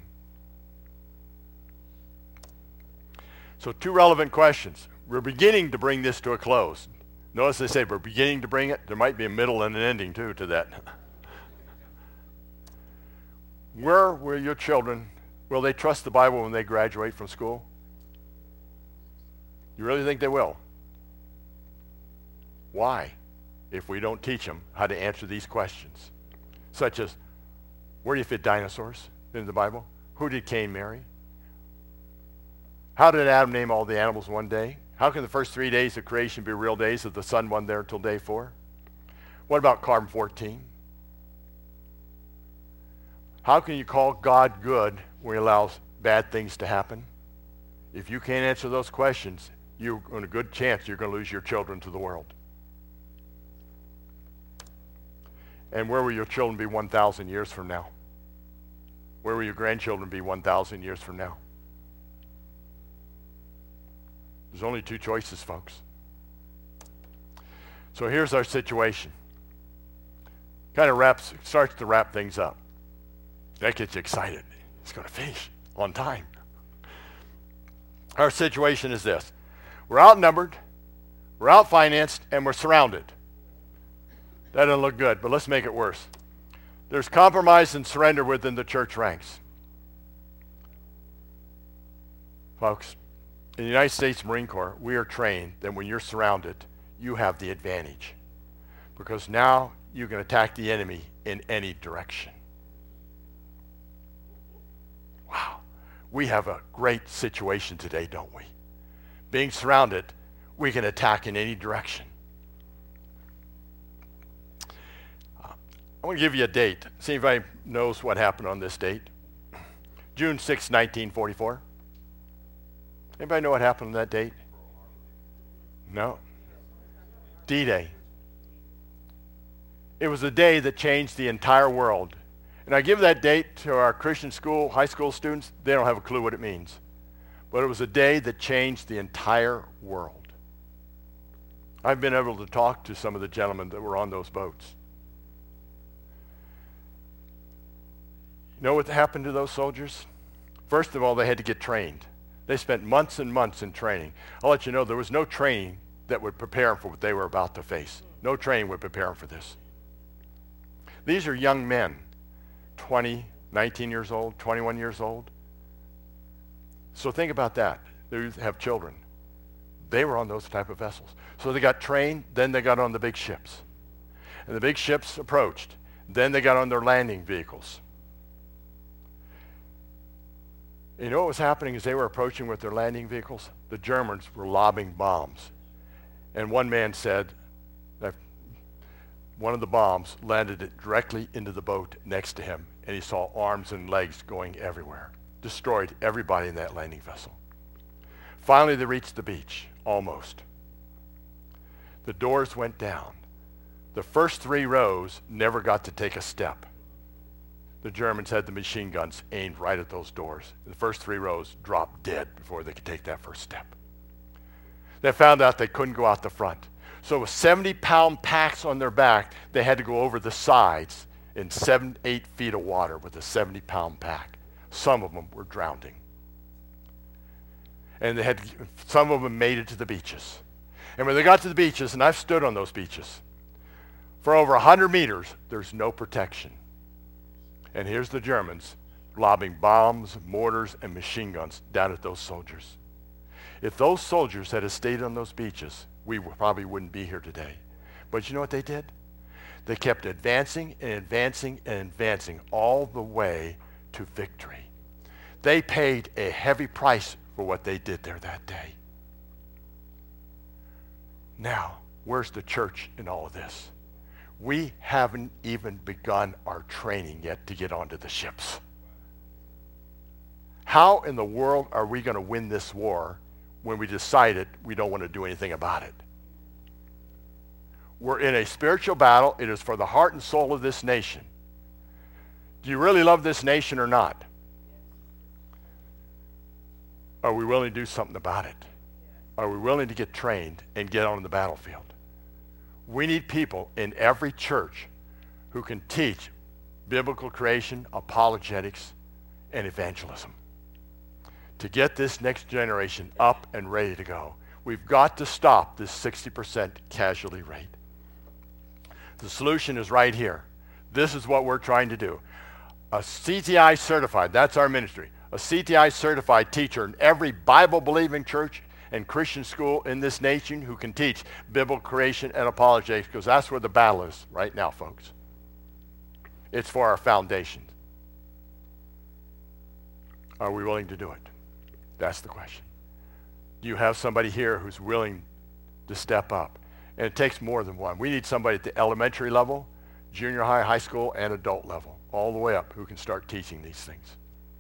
So two relevant questions. We're beginning to bring this to a close. Notice they say we're beginning to bring it. There might be a middle and an ending, too, to that. Where will your children, will they trust the Bible when they graduate from school? You really think they will? Why? If we don't teach them how to answer these questions, such as, where do you fit dinosaurs in the Bible? Who did Cain marry? How did Adam name all the animals one day? How can the first three days of creation be real days if the sun wasn't there until day four? What about carbon fourteen? How can you call God good when he allows bad things to happen? If you can't answer those questions, you're in a good chance you're going to lose your children to the world. And where will your children be one thousand years from now? Where will your grandchildren be one thousand years from now? There's only two choices, folks. So here's our situation. Kind of wraps, starts to wrap things up. That gets you excited. It's going to finish on time. Our situation is this. We're outnumbered, we're outfinanced, and we're surrounded. That doesn't look good, but let's make it worse. There's compromise and surrender within the church ranks. Folks, in the United States Marine Corps, we are trained that when you're surrounded, you have the advantage. Because now you can attack the enemy in any direction. Wow. We have a great situation today, don't we? Being surrounded, we can attack in any direction. Uh, I want to give you a date. See if anybody knows what happened on this date. June sixth, nineteen forty-four. Anybody know what happened on that date? No. D-Day. It was a day that changed the entire world. And I give that date to our Christian school, high school students. They don't have a clue what it means. But it was a day that changed the entire world. I've been able to talk to some of the gentlemen that were on those boats. You know what happened to those soldiers? First of all, they had to get trained. They spent months and months in training. I'll let you know, there was no training that would prepare them for what they were about to face. No training would prepare them for this. These are young men, twenty, nineteen years old, twenty-one years old. So think about that. They have children. They were on those type of vessels. So they got trained, then they got on the big ships. And the big ships approached. Then they got on their landing vehicles. You know what was happening as they were approaching with their landing vehicles? The Germans were lobbing bombs. And one man said that one of the bombs landed it directly into the boat next to him, and he saw arms and legs going everywhere. Destroyed everybody in that landing vessel. Finally, they reached the beach, almost. The doors went down. The first three rows never got to take a step. The Germans had the machine guns aimed right at those doors. The first three rows dropped dead before they could take that first step. They found out they couldn't go out the front. So with seventy-pound packs on their back, they had to go over the sides in seven, eight feet of water with a seventy-pound pack. Some of them were drowning. And they had to, some of them made it to the beaches. And when they got to the beaches, and I've stood on those beaches, for over one hundred meters, there's no protection. And here's the Germans lobbing bombs, mortars, and machine guns down at those soldiers. If those soldiers had stayed on those beaches, we probably wouldn't be here today. But you know what they did? They kept advancing and advancing and advancing all the way to victory. They paid a heavy price for what they did there that day. Now, where's the church in all of this? We haven't even begun our training yet to get onto the ships. How in the world are we going to win this war when we decided we don't want to do anything about it? We're in a spiritual battle. It is for the heart and soul of this nation. Do you really love this nation or not? Are we willing to do something about it? Are we willing to get trained and get on the battlefield? We need people in every church who can teach biblical creation, apologetics, and evangelism to get this next generation up and ready to go. We've got to stop this sixty percent casualty rate. The solution is right here. This is what we're trying to do. A C T I certified, that's our ministry, a C T I certified teacher in every Bible-believing church and Christian school in this nation who can teach biblical creation and apologetics, because that's where the battle is right now, folks. It's for our foundation. Are we willing to do it? That's the question. Do you have somebody here who's willing to step up? And it takes more than one. We need somebody at the elementary level, junior high, high school, and adult level, all the way up, who can start teaching these things.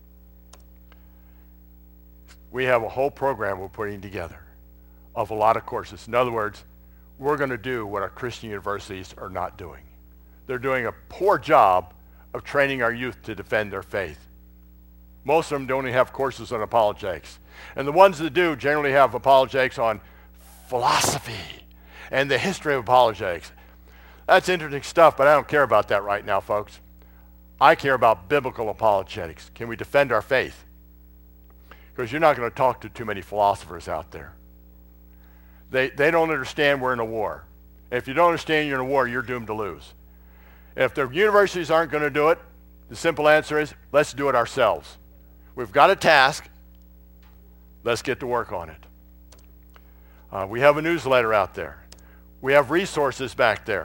We have a whole program we're putting together of a lot of courses. In other words, we're going to do what our Christian universities are not doing. They're doing a poor job of training our youth to defend their faith. Most of them don't even have courses on apologetics. And the ones that do generally have apologetics on philosophy and the history of apologetics. That's interesting stuff, but I don't care about that right now, folks. I care about biblical apologetics. Can we defend our faith? Because you're not going to talk to too many philosophers out there. They, they don't understand we're in a war. If you don't understand you're in a war, you're doomed to lose. If the universities aren't going to do it, the simple answer is, let's do it ourselves. We've got a task. Let's get to work on it. Uh, we have a newsletter out there. We have resources back there.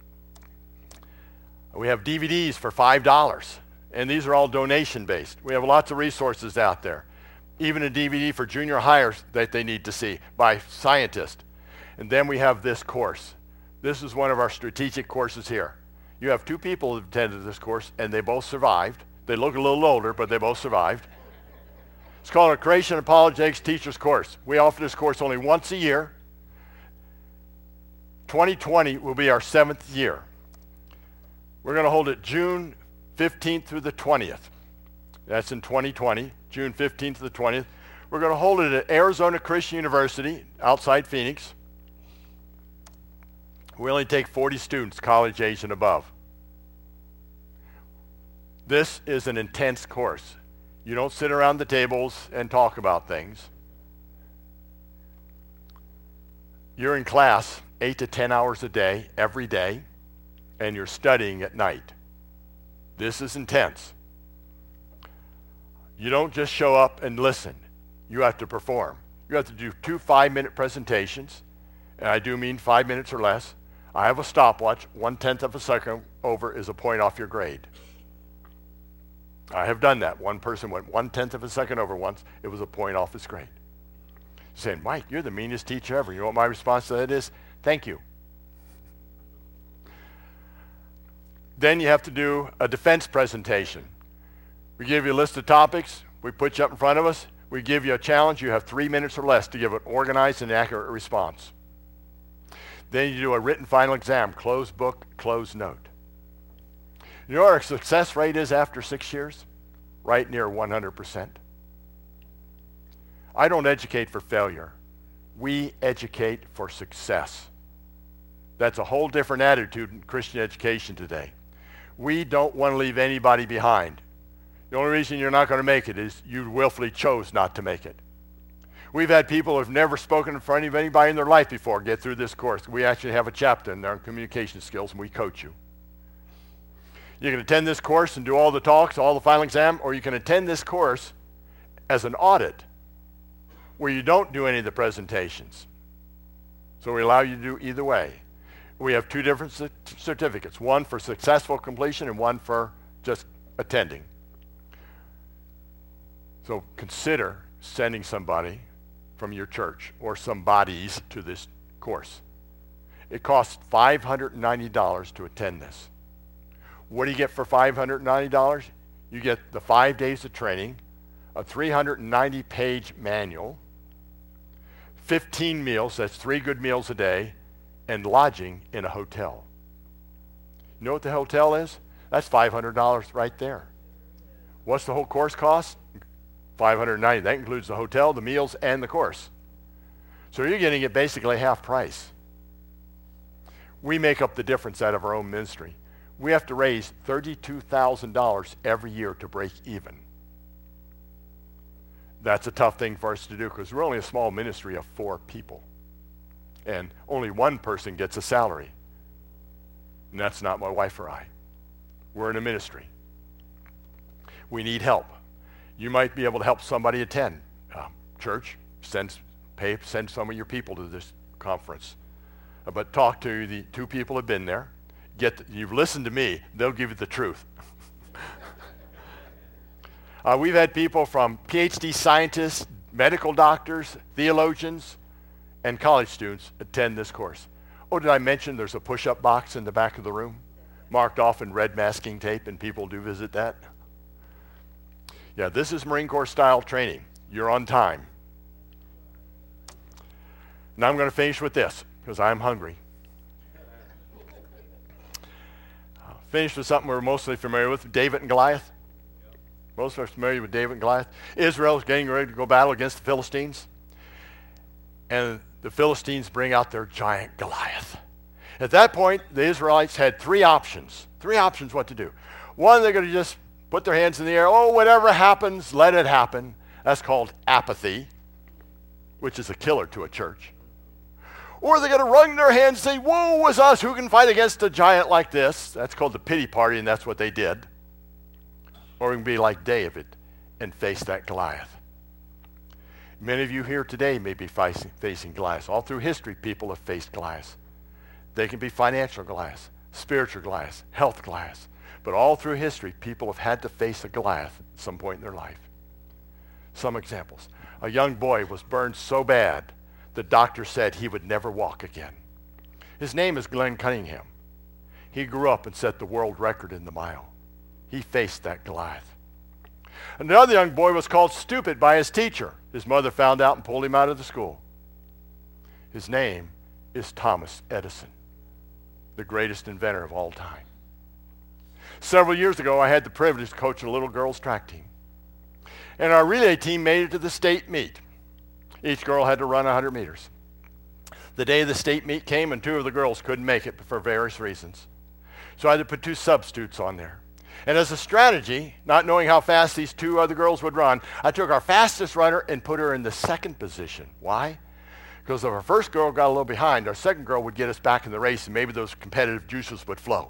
We have D V Ds for five dollars, and these are all donation-based. We have lots of resources out there. Even a D V D for junior hires that they need to see by scientists. And then we have this course. This is one of our strategic courses here. You have two people who attended this course, and they both survived. They look a little older, but they both survived. It's called a Creation Apologetics Teacher's Course. We offer this course only once a year. twenty twenty will be our seventh year. We're going to hold it June fifteenth through the twentieth. That's in twenty twenty, June fifteenth to the twentieth. We're going to hold it at Arizona Christian University outside Phoenix. We only take forty students, college age and above. This is an intense course. You don't sit around the tables and talk about things. You're in class eight to ten hours a day, every day, and you're studying at night. This is intense. You don't just show up and listen. You have to perform. You have to do two five-minute presentations, and I do mean five minutes or less. I have a stopwatch. One-tenth of a second over is a point off your grade. I have done that. One person went one-tenth of a second over once. It was a point off his grade. Saying, Mike, you're the meanest teacher ever. You know what my response to that is? Thank you. Then you have to do a defense presentation. We give you a list of topics. We put you up in front of us. We give you a challenge. You have three minutes or less to give an organized and accurate response. Then you do a written final exam, closed book, closed note. You know what our success rate is after six years? Right near one hundred percent. I don't educate for failure. We educate for success. That's a whole different attitude in Christian education today. We don't want to leave anybody behind. The only reason you're not going to make it is you willfully chose not to make it. We've had people who have never spoken in front of anybody in their life before get through this course. We actually have a chapter in there on communication skills, and we coach you. You can attend this course and do all the talks, all the final exam, or you can attend this course as an audit where you don't do any of the presentations. So we allow you to do either way. We have two different c- certificates, one for successful completion and one for just attending. So consider sending somebody from your church or some bodies to this course. It costs five hundred ninety dollars to attend this. What do you get for five hundred ninety dollars? You get the five days of training, a three hundred ninety page manual, fifteen meals, that's three good meals a day, and lodging in a hotel. You know what the hotel is? That's five hundred dollars right there. What's the whole course cost? five hundred ninety dollars. That includes the hotel, the meals, and the course. So you're getting it basically half price. We make up the difference out of our own ministry. We have to raise thirty-two thousand dollars every year to break even. That's a tough thing for us to do because we're only a small ministry of four people. And only one person gets a salary. And that's not my wife or I. We're in a ministry. We need help. You might be able to help somebody attend. Uh, church, send, pay, send some of your people to this conference. Uh, but talk to the two people who have been there. Get the, you've listened to me. They'll give you the truth. uh, we've had people from P H D scientists, medical doctors, theologians, and college students attend this course. Oh, did I mention there's a push-up box in the back of the room marked off in red masking tape, and people do visit that? Yeah, this is Marine Corps style training. You're on time. Now I'm going to finish with this because I'm hungry. I'll finish with something we're mostly familiar with, David and Goliath. Most of us are familiar with David and Goliath. Israel is getting ready to go battle against the Philistines. And the Philistines bring out their giant Goliath. At that point, the Israelites had three options. Three options what to do. One, they're going to just put their hands in the air. Oh, whatever happens, let it happen. That's called apathy, which is a killer to a church. Or they're going to wring their hands and say, woe is us, who can fight against a giant like this? That's called the pity party, and that's what they did. Or we can be like David and face that Goliath. Many of you here today may be facing, facing Goliaths. All through history, people have faced Goliaths. They can be financial Goliaths, spiritual Goliaths, health Goliaths. But all through history, people have had to face a Goliath at some point in their life. Some examples. A young boy was burned so bad, the doctor said he would never walk again. His name is Glenn Cunningham. He grew up and set the world record in the mile. He faced that Goliath. Another young boy was called stupid by his teacher. His mother found out and pulled him out of the school. His name is Thomas Edison, the greatest inventor of all time. Several years ago, I had the privilege of coaching a little girls' track team. And our relay team made it to the state meet. Each girl had to run one hundred meters. The day the state meet came, and two of the girls couldn't make it for various reasons. So I had to put two substitutes on there. And as a strategy, not knowing how fast these two other girls would run, I took our fastest runner and put her in the second position. Why? Because if our first girl got a little behind, our second girl would get us back in the race, and maybe those competitive juices would flow.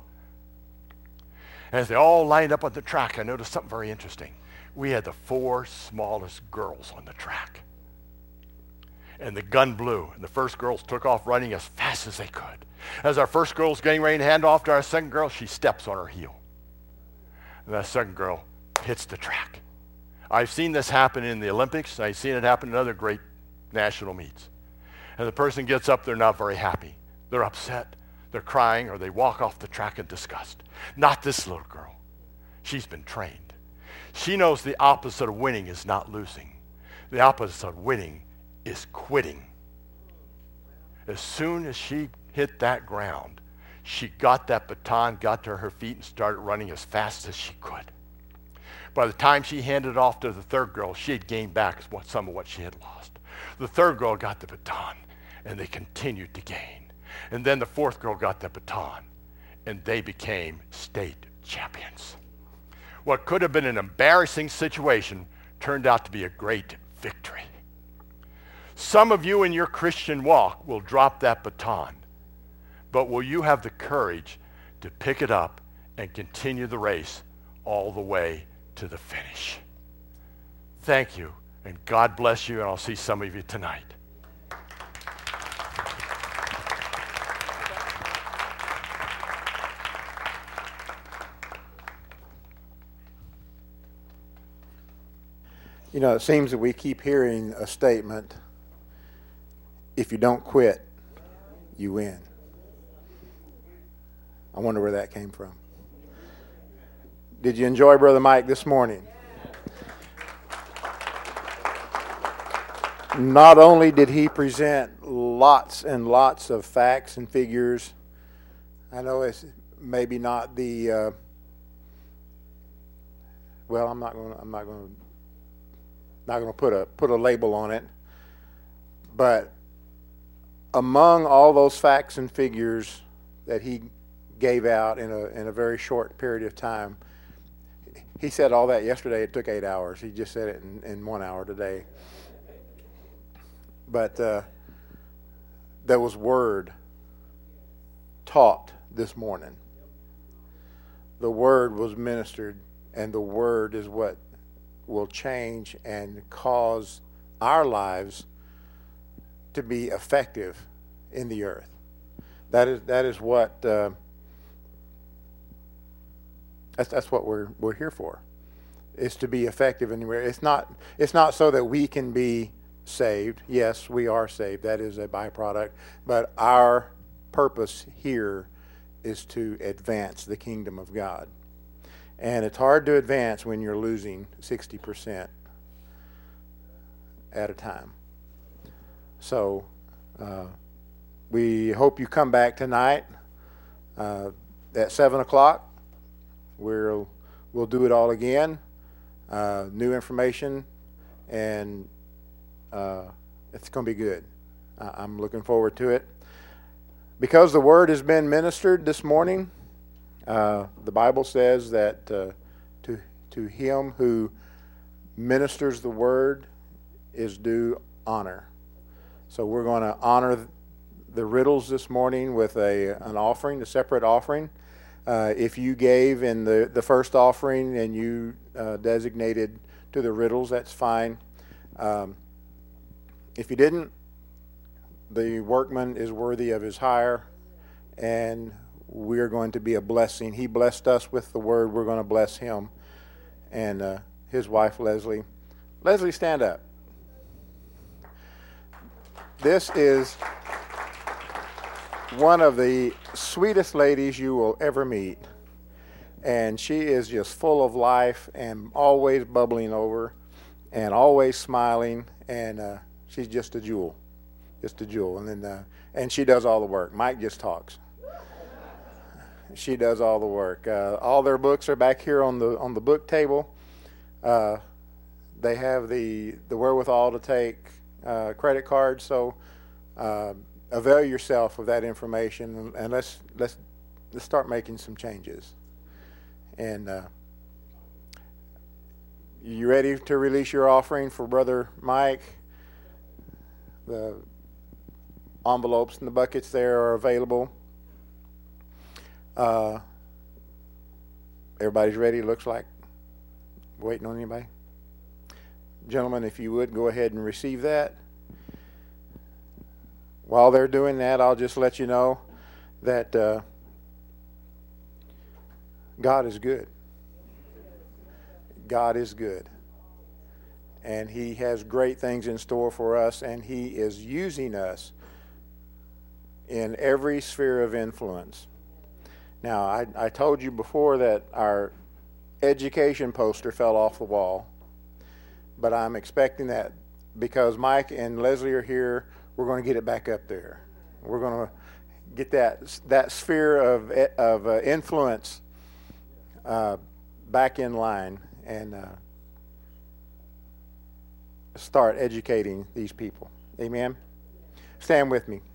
And as they all lined up on the track, I noticed something very interesting. We had the four smallest girls on the track. And the gun blew, and the first girls took off running as fast as they could. As our first girl's getting ready to hand off to our second girl, she steps on her heel. And that second girl hits the track. I've seen this happen in the Olympics, and I've seen it happen in other great national meets. And the person gets up, they're not very happy. They're upset, they're crying, or they walk off the track in disgust. Not this little girl. She's been trained. She knows the opposite of winning is not losing. The opposite of winning is quitting. As soon as she hit that ground, she got that baton, got to her feet, and started running as fast as she could. By the time she handed it off to the third girl, she had gained back some of what she had lost. The third girl got the baton, and they continued to gain. And then the fourth girl got the baton, and they became state champions. What could have been an embarrassing situation turned out to be a great victory. Some of you in your Christian walk will drop that baton, but will you have the courage to pick it up and continue the race all the way to the finish? Thank you, and God bless you, and I'll see some of you tonight. You know, it seems that we keep hearing a statement, if you don't quit, you win. I wonder where that came from. Did you enjoy Brother Mike this morning? Not only did he present lots and lots of facts and figures, I know it's maybe not the, uh, well, I'm not going to, I'm not going to, not going to put a put a label on it, but among all those facts and figures that he gave out in a in a very short period of time, he said all that yesterday. It took eight hours. He just said it in, in one hour today. But uh, there was word taught this morning. The word was ministered, and the word is what will change and cause our lives to be effective in the earth. That is that is what uh, that's that's what we're we're here for. Is to be effective in the earth. It's not it's not so that we can be saved. Yes, we are saved. That is a byproduct. But our purpose here is to advance the kingdom of God. And it's hard to advance when you're losing sixty percent at a time. So uh, we hope you come back tonight uh, at seven o'clock. We'll, we'll do it all again. Uh, new information, and uh, it's going to be good. Uh, I'm looking forward to it. Because the word has been ministered this morning, Uh, the Bible says that uh, to to him who ministers the word is due honor. So we're going to honor the Riddles this morning with a an offering, a separate offering. Uh, if you gave in the, the first offering and you uh, designated to the Riddles, that's fine. Um, if you didn't, the workman is worthy of his hire, and we're going to be a blessing. He blessed us with the word. We're going to bless him and uh, his wife, Leslie. Leslie, stand up. This is one of the sweetest ladies you will ever meet. And she is just full of life and always bubbling over and always smiling. And uh, she's just a jewel, just a jewel. And then, uh, and she does all the work. Mike just talks. She does all the work. Uh, all their books are back here on the on the book table. Uh, they have the the wherewithal to take uh, credit cards. So uh, avail yourself of that information, and, and let's let's let's start making some changes. And uh, you ready to release your offering for Brother Mike? The envelopes and the buckets there are available. Uh, everybody's ready, looks like. Waiting on anybody? Gentlemen, if you would, go ahead and receive that. While they're doing that, I'll just let you know that uh, God is good. God is good. And He has great things in store for us, and He is using us in every sphere of influence. Now, I, I told you before that our education poster fell off the wall, but I'm expecting that because Mike and Leslie are here, we're going to get it back up there. We're going to get that that sphere of of uh, influence uh, back in line and uh, start educating these people. Amen? Stand with me.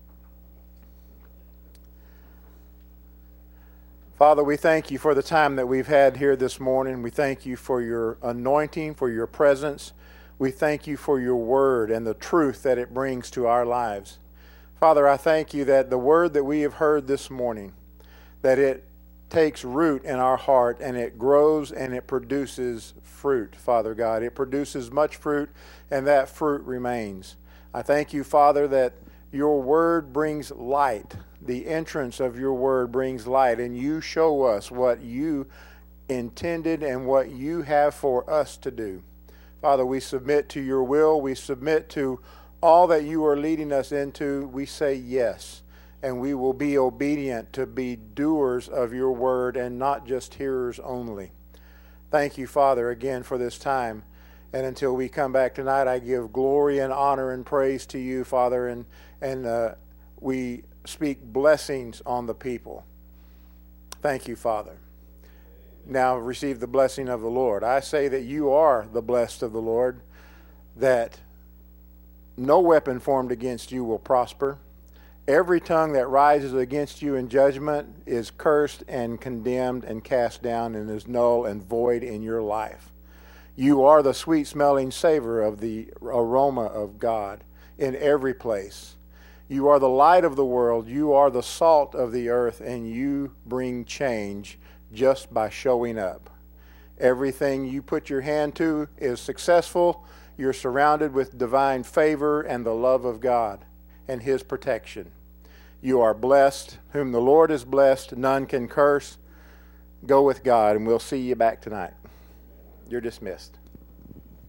Father, we thank you for the time that we've had here this morning. We thank you for your anointing, for your presence. We thank you for your word and the truth that it brings to our lives. Father, I thank you that the word that we have heard this morning, that it takes root in our heart and it grows and it produces fruit, Father God. It produces much fruit and that fruit remains. I thank you, Father, that your word brings light. The entrance of your word brings light, and you show us what you intended and what you have for us to do. Father, we submit to your will. We submit to all that you are leading us into. We say yes, and we will be obedient to be doers of your word and not just hearers only. Thank you, Father, again for this time. And until we come back tonight, I give glory and honor and praise to you, Father, and, and uh, we speak blessings on the people. Thank you, Father. Now receive the blessing of the Lord. I say that you are the blessed of the Lord, that no weapon formed against you will prosper. Every tongue that rises against you in judgment is cursed and condemned and cast down and is null and void in your life. You are the sweet-smelling savor of the aroma of God in every place. You are the light of the world. You are the salt of the earth, and you bring change just by showing up. Everything you put your hand to is successful. You're surrounded with divine favor and the love of God and His protection. You are blessed. Whom the Lord is blessed, none can curse. Go with God, and we'll see you back tonight. You're dismissed.